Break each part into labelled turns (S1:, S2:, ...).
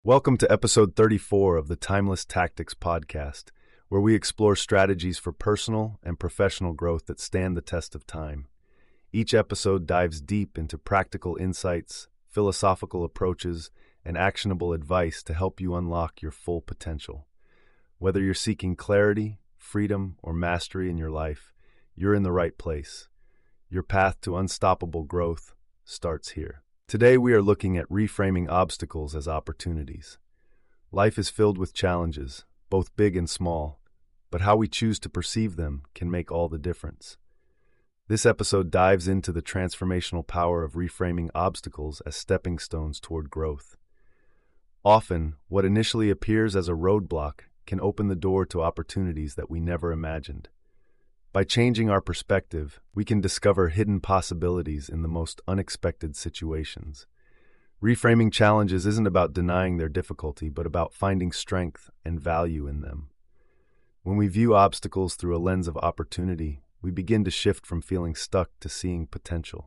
S1: Welcome to episode 34 of the Timeless Tactics podcast, where we explore strategies for personal and professional growth that stand the test of time. Each episode dives deep into practical insights, philosophical approaches, and actionable advice to help you unlock your full potential. Whether you're seeking clarity, freedom, or mastery in your life, you're in the right place. Your path to unstoppable growth starts here. Today we are looking at reframing obstacles as opportunities. Life is filled with challenges, both big and small, but how we choose to perceive them can make all the difference. This episode dives into the transformational power of reframing obstacles as stepping stones toward growth. Often, what initially appears as a roadblock can open the door to opportunities that we never imagined. By changing our perspective, we can discover hidden possibilities in the most unexpected situations. Reframing challenges isn't about denying their difficulty, but about finding strength and value in them. When we view obstacles through a lens of opportunity, we begin to shift from feeling stuck to seeing potential.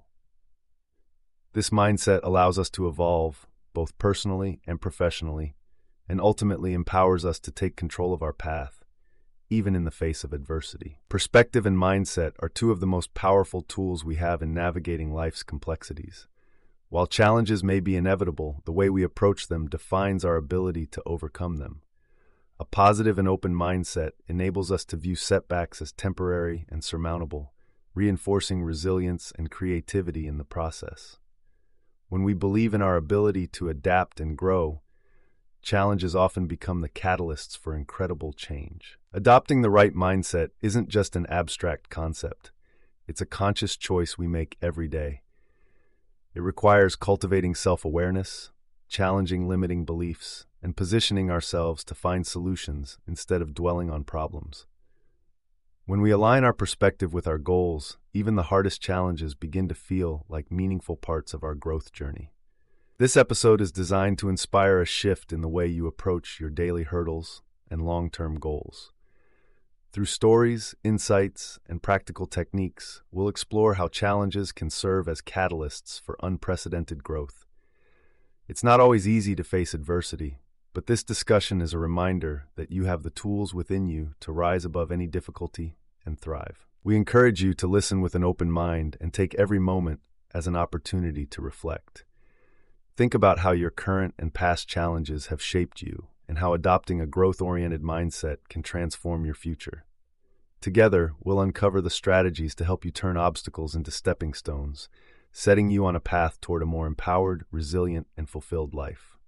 S1: This mindset allows us to evolve, both personally and professionally, and ultimately empowers us to take control of our path, even in the face of adversity. Perspective and mindset are two of the most powerful tools we have in navigating life's complexities. While challenges may be inevitable, the way we approach them defines our ability to overcome them. A positive and open mindset enables us to view setbacks as temporary and surmountable, reinforcing resilience and creativity in the process. When we believe in our ability to adapt and grow, challenges often become the catalysts for incredible change. Adopting the right mindset isn't just an abstract concept. It's a conscious choice we make every day. It requires cultivating self-awareness, challenging limiting beliefs, and positioning ourselves to find solutions instead of dwelling on problems. When we align our perspective with our goals, even the hardest challenges begin to feel like meaningful parts of our growth journey. This episode is designed to inspire a shift in the way you approach your daily hurdles and long-term goals. Through stories, insights, and practical techniques, we'll explore how challenges can serve as catalysts for unprecedented growth. It's not always easy to face adversity, but this discussion is a reminder that you have the tools within you to rise above any difficulty and thrive. We encourage you to listen with an open mind and take every moment as an opportunity to reflect. Think about how your current and past challenges have shaped you and how adopting a growth-oriented mindset can transform your future. Together, we'll uncover the strategies to help you turn obstacles into stepping stones, setting you on a path toward a more empowered, resilient, and fulfilled life.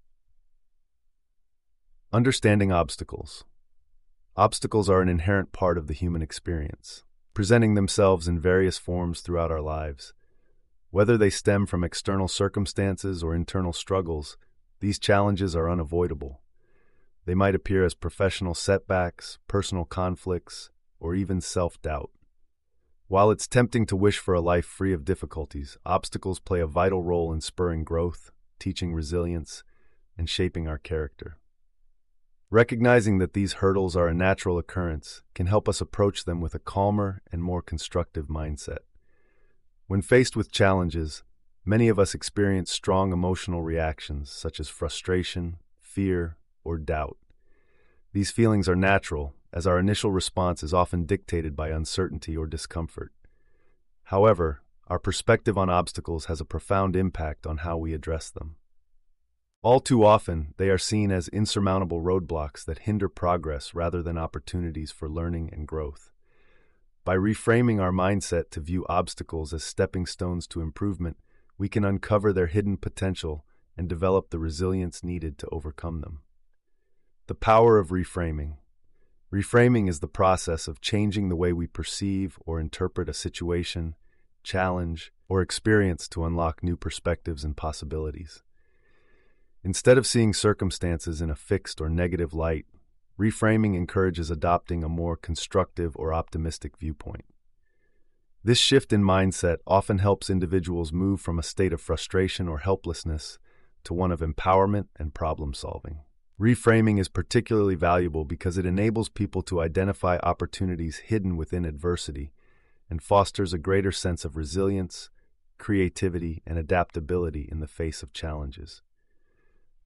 S1: Understanding obstacles. Obstacles are an inherent part of the human experience, presenting themselves in various forms throughout our lives. Whether they stem from external circumstances or internal struggles, these challenges are unavoidable. They might appear as professional setbacks, personal conflicts, or even self-doubt. While it's tempting to wish for a life free of difficulties, obstacles play a vital role in spurring growth, teaching resilience, and shaping our character. Recognizing that these hurdles are a natural occurrence can help us approach them with a calmer and more constructive mindset. When faced with challenges, many of us experience strong emotional reactions such as frustration, fear, or doubt. These feelings are natural, as our initial response is often dictated by uncertainty or discomfort. However, our perspective on obstacles has a profound impact on how we address them. All too often, they are seen as insurmountable roadblocks that hinder progress rather than opportunities for learning and growth. By reframing our mindset to view obstacles as stepping stones to improvement, we can uncover their hidden potential and develop the resilience needed to overcome them. The power of reframing. Reframing is the process of changing the way we perceive or interpret a situation, challenge, or experience to unlock new perspectives and possibilities. Instead of seeing circumstances in a fixed or negative light, reframing encourages adopting a more constructive or optimistic viewpoint. This shift in mindset often helps individuals move from a state of frustration or helplessness to one of empowerment and problem-solving. Reframing is particularly valuable because it enables people to identify opportunities hidden within adversity and fosters a greater sense of resilience, creativity, and adaptability in the face of challenges.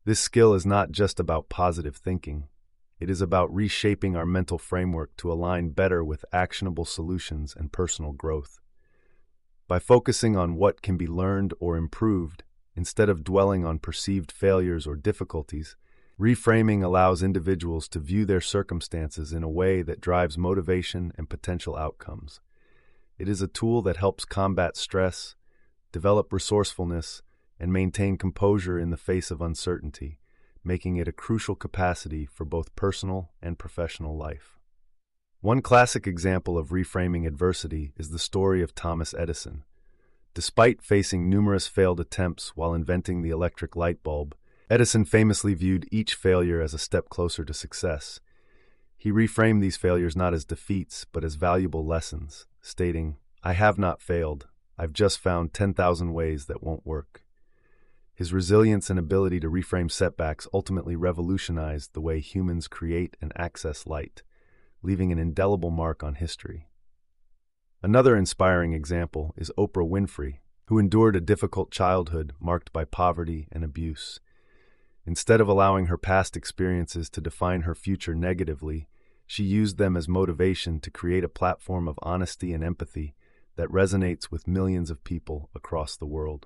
S1: This skill is not just about positive thinking. It is about reshaping our mental framework to align better with actionable solutions and personal growth. By focusing on what can be learned or improved, instead of dwelling on perceived failures or difficulties, reframing allows individuals to view their circumstances in a way that drives motivation and potential outcomes. It is a tool that helps combat stress, develop resourcefulness, and maintain composure in the face of uncertainty, making it a crucial capacity for both personal and professional life. One classic example of reframing adversity is the story of Thomas Edison. Despite facing numerous failed attempts while inventing the electric light bulb, Edison famously viewed each failure as a step closer to success. He reframed these failures not as defeats, but as valuable lessons, stating, "I have not failed. I've just found 10,000 ways that won't work." His resilience and ability to reframe setbacks ultimately revolutionized the way humans create and access light, leaving an indelible mark on history. Another inspiring example is Oprah Winfrey, who endured a difficult childhood marked by poverty and abuse. Instead of allowing her past experiences to define her future negatively, she used them as motivation to create a platform of honesty and empathy that resonates with millions of people across the world.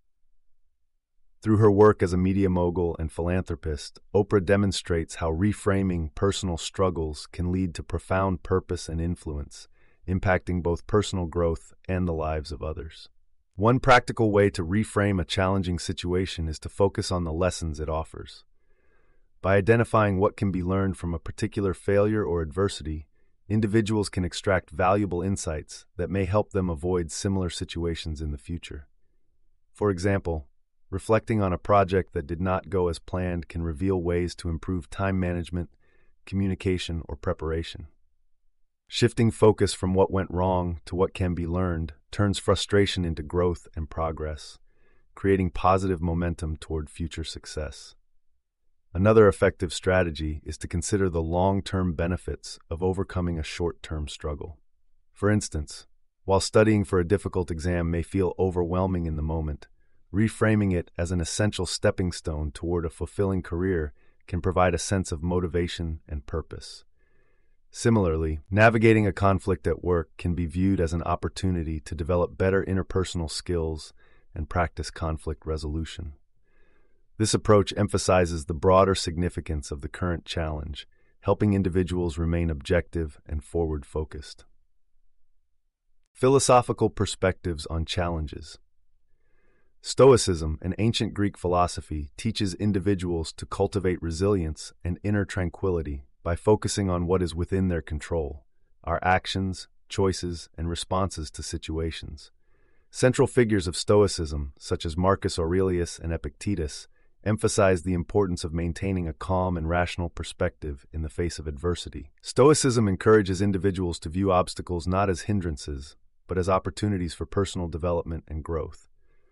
S1: Through her work as a media mogul and philanthropist, Oprah demonstrates how reframing personal struggles can lead to profound purpose and influence, impacting both personal growth and the lives of others. One practical way to reframe a challenging situation is to focus on the lessons it offers. By identifying what can be learned from a particular failure or adversity, individuals can extract valuable insights that may help them avoid similar situations in the future. For example, reflecting on a project that did not go as planned can reveal ways to improve time management, communication, or preparation. Shifting focus from what went wrong to what can be learned turns frustration into growth and progress, creating positive momentum toward future success. Another effective strategy is to consider the long-term benefits of overcoming a short-term struggle. For instance, while studying for a difficult exam may feel overwhelming in the moment, reframing it as an essential stepping stone toward a fulfilling career can provide a sense of motivation and purpose. Similarly, navigating a conflict at work can be viewed as an opportunity to develop better interpersonal skills and practice conflict resolution. This approach emphasizes the broader significance of the current challenge, helping individuals remain objective and forward-focused. Philosophical perspectives on challenges. Stoicism, an ancient Greek philosophy, teaches individuals to cultivate resilience and inner tranquility by focusing on what is within their control, our actions, choices, and responses to situations. Central figures of Stoicism, such as Marcus Aurelius and Epictetus, emphasize the importance of maintaining a calm and rational perspective in the face of adversity. Stoicism encourages individuals to view obstacles not as hindrances, but as opportunities for personal development and growth.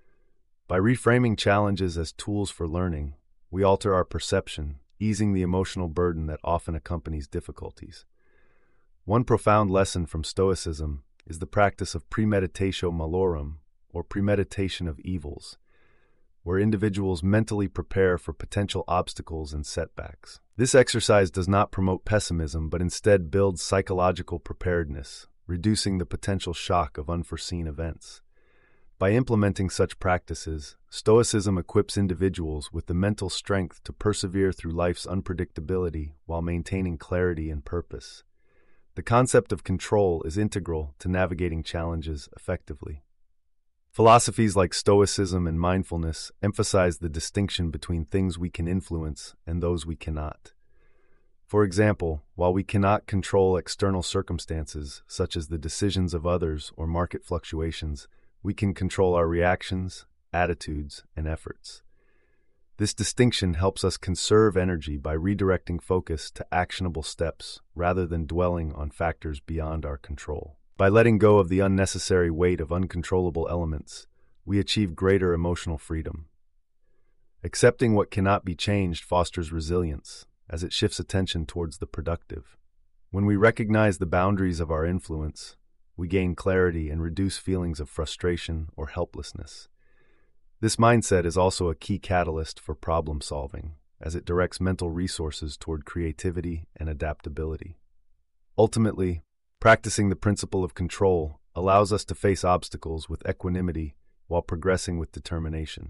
S1: By reframing challenges as tools for learning, we alter our perception, easing the emotional burden that often accompanies difficulties. One profound lesson from Stoicism is the practice of premeditatio malorum, or premeditation of evils, where individuals mentally prepare for potential obstacles and setbacks. This exercise does not promote pessimism, but instead builds psychological preparedness, reducing the potential shock of unforeseen events. By implementing such practices, Stoicism equips individuals with the mental strength to persevere through life's unpredictability while maintaining clarity and purpose. The concept of control is integral to navigating challenges effectively. Philosophies like Stoicism and mindfulness emphasize the distinction between things we can influence and those we cannot. For example, while we cannot control external circumstances, such as the decisions of others or market fluctuations, we can control our reactions, attitudes, and efforts. This distinction helps us conserve energy by redirecting focus to actionable steps rather than dwelling on factors beyond our control. By letting go of the unnecessary weight of uncontrollable elements, we achieve greater emotional freedom. Accepting what cannot be changed fosters resilience, as it shifts attention towards the productive. When we recognize the boundaries of our influence, we gain clarity and reduce feelings of frustration or helplessness. This mindset is also a key catalyst for problem solving, as it directs mental resources toward creativity and adaptability. Ultimately, practicing the principle of control allows us to face obstacles with equanimity while progressing with determination.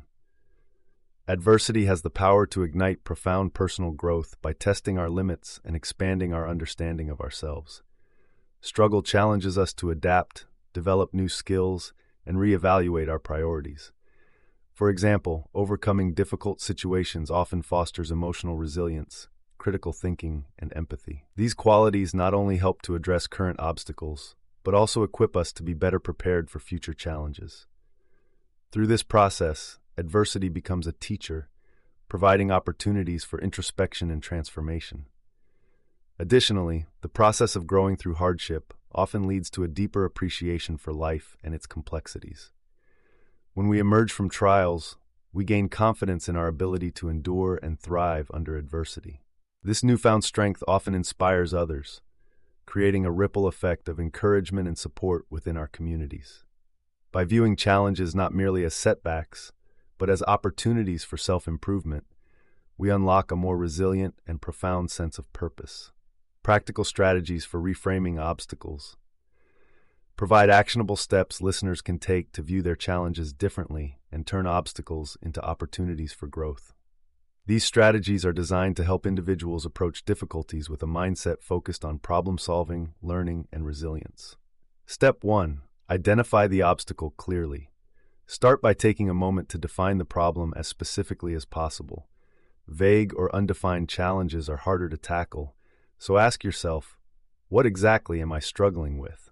S1: Adversity has the power to ignite profound personal growth by testing our limits and expanding our understanding of ourselves. Struggle challenges us to adapt, develop new skills, and reevaluate our priorities. For example, overcoming difficult situations often fosters emotional resilience, critical thinking, and empathy. These qualities not only help to address current obstacles, but also equip us to be better prepared for future challenges. Through this process, adversity becomes a teacher, providing opportunities for introspection and transformation. Additionally, the process of growing through hardship often leads to a deeper appreciation for life and its complexities. When we emerge from trials, we gain confidence in our ability to endure and thrive under adversity. This newfound strength often inspires others, creating a ripple effect of encouragement and support within our communities. By viewing challenges not merely as setbacks, but as opportunities for self-improvement, we unlock a more resilient and profound sense of purpose. Practical strategies for reframing obstacles. Provide actionable steps listeners can take to view their challenges differently and turn obstacles into opportunities for growth. These strategies are designed to help individuals approach difficulties with a mindset focused on problem-solving, learning, and resilience. Step 1. Identify the obstacle clearly. Start by taking a moment to define the problem as specifically as possible. Vague or undefined challenges are harder to tackle, so ask yourself, what exactly am I struggling with?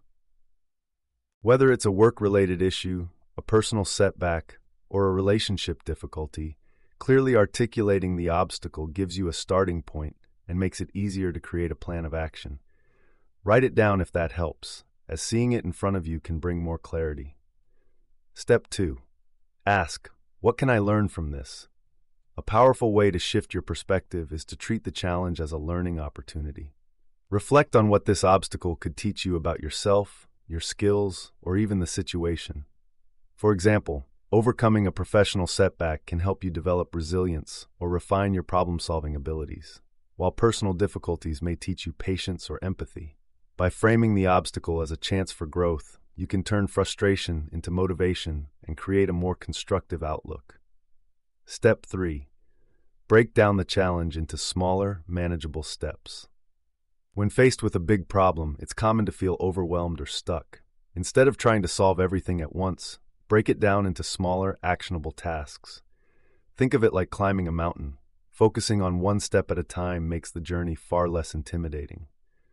S1: Whether it's a work-related issue, a personal setback, or a relationship difficulty, clearly articulating the obstacle gives you a starting point and makes it easier to create a plan of action. Write it down if that helps, as seeing it in front of you can bring more clarity. Step 2. Ask, what can I learn from this? A powerful way to shift your perspective is to treat the challenge as a learning opportunity. Reflect on what this obstacle could teach you about yourself, your skills, or even the situation. For example, overcoming a professional setback can help you develop resilience or refine your problem-solving abilities, while personal difficulties may teach you patience or empathy. By framing the obstacle as a chance for growth, you can turn frustration into motivation and create a more constructive outlook. Step 3. Break down the challenge into smaller, manageable steps. When faced with a big problem, it's common to feel overwhelmed or stuck. Instead of trying to solve everything at once, break it down into smaller, actionable tasks. Think of it like climbing a mountain. Focusing on one step at a time makes the journey far less intimidating.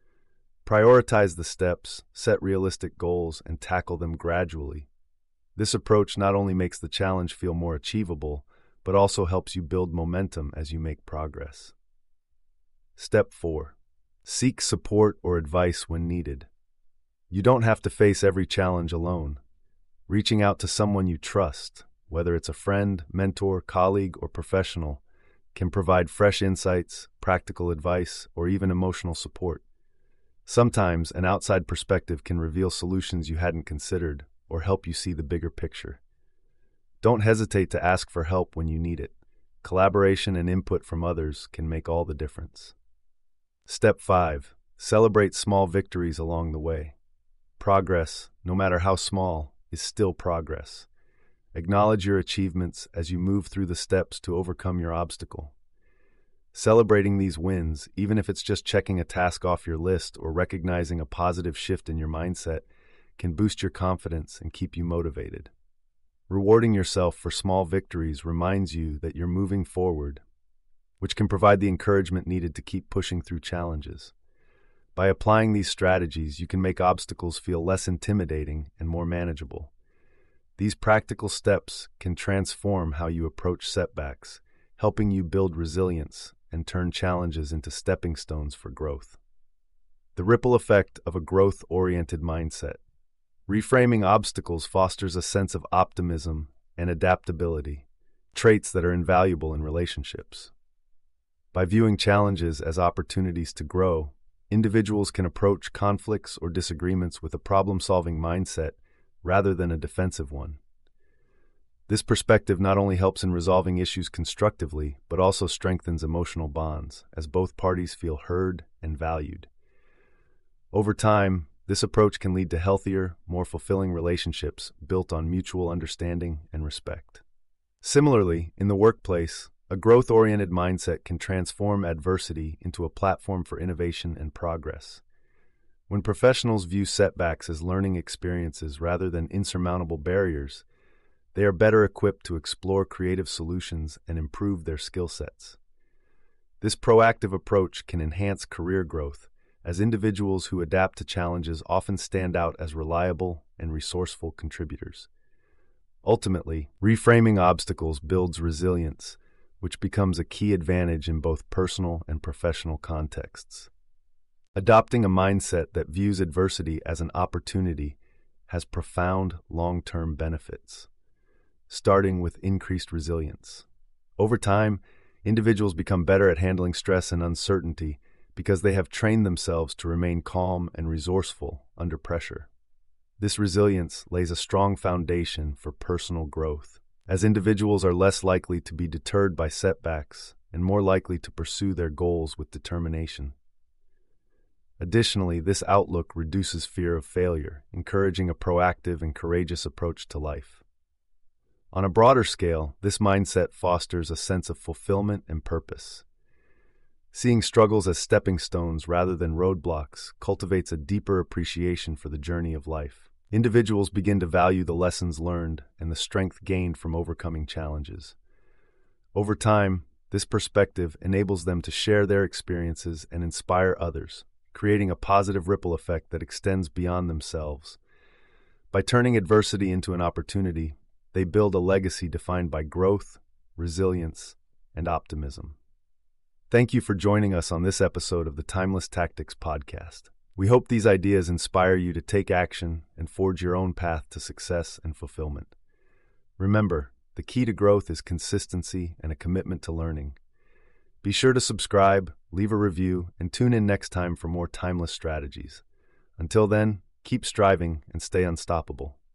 S1: Prioritize the steps, set realistic goals, and tackle them gradually. This approach not only makes the challenge feel more achievable, but also helps you build momentum as you make progress. Step 4. Seek support or advice when needed. You don't have to face every challenge alone. Reaching out to someone you trust, whether it's a friend, mentor, colleague, or professional, can provide fresh insights, practical advice, or even emotional support. Sometimes, an outside perspective can reveal solutions you hadn't considered or help you see the bigger picture. Don't hesitate to ask for help when you need it. Collaboration and input from others can make all the difference. Step 5. Celebrate small victories along the way. Progress, no matter how small, is still progress. Acknowledge your achievements as you move through the steps to overcome your obstacle. Celebrating these wins, even if it's just checking a task off your list or recognizing a positive shift in your mindset, can boost your confidence and keep you motivated. Rewarding yourself for small victories reminds you that you're moving forward, which can provide the encouragement needed to keep pushing through challenges. By applying these strategies, you can make obstacles feel less intimidating and more manageable. These practical steps can transform how you approach setbacks, helping you build resilience and turn challenges into stepping stones for growth. The ripple effect of a growth-oriented mindset. Reframing obstacles fosters a sense of optimism and adaptability, traits that are invaluable in relationships. By viewing challenges as opportunities to grow, individuals can approach conflicts or disagreements with a problem-solving mindset rather than a defensive one. This perspective not only helps in resolving issues constructively, but also strengthens emotional bonds, as both parties feel heard and valued. Over time, this approach can lead to healthier, more fulfilling relationships built on mutual understanding and respect. Similarly, in the workplace, a growth-oriented mindset can transform adversity into a platform for innovation and progress. When professionals view setbacks as learning experiences rather than insurmountable barriers, they are better equipped to explore creative solutions and improve their skill sets. This proactive approach can enhance career growth, as individuals who adapt to challenges often stand out as reliable and resourceful contributors. Ultimately, reframing obstacles builds resilience, which becomes a key advantage in both personal and professional contexts. Adopting a mindset that views adversity as an opportunity has profound long-term benefits, starting with increased resilience. Over time, individuals become better at handling stress and uncertainty because they have trained themselves to remain calm and resourceful under pressure. This resilience lays a strong foundation for personal growth, as individuals are less likely to be deterred by setbacks and more likely to pursue their goals with determination. Additionally, this outlook reduces fear of failure, encouraging a proactive and courageous approach to life. On a broader scale, this mindset fosters a sense of fulfillment and purpose. Seeing struggles as stepping stones rather than roadblocks cultivates a deeper appreciation for the journey of life. Individuals begin to value the lessons learned and the strength gained from overcoming challenges. Over time, this perspective enables them to share their experiences and inspire others, creating a positive ripple effect that extends beyond themselves. By turning adversity into an opportunity, they build a legacy defined by growth, resilience, and optimism. Thank you for joining us on this episode of the Timeless Tactics Podcast. We hope these ideas inspire you to take action and forge your own path to success and fulfillment. Remember, the key to growth is consistency and a commitment to learning. Be sure to subscribe, leave a review, and tune in next time for more timeless strategies. Until then, keep striving and stay unstoppable.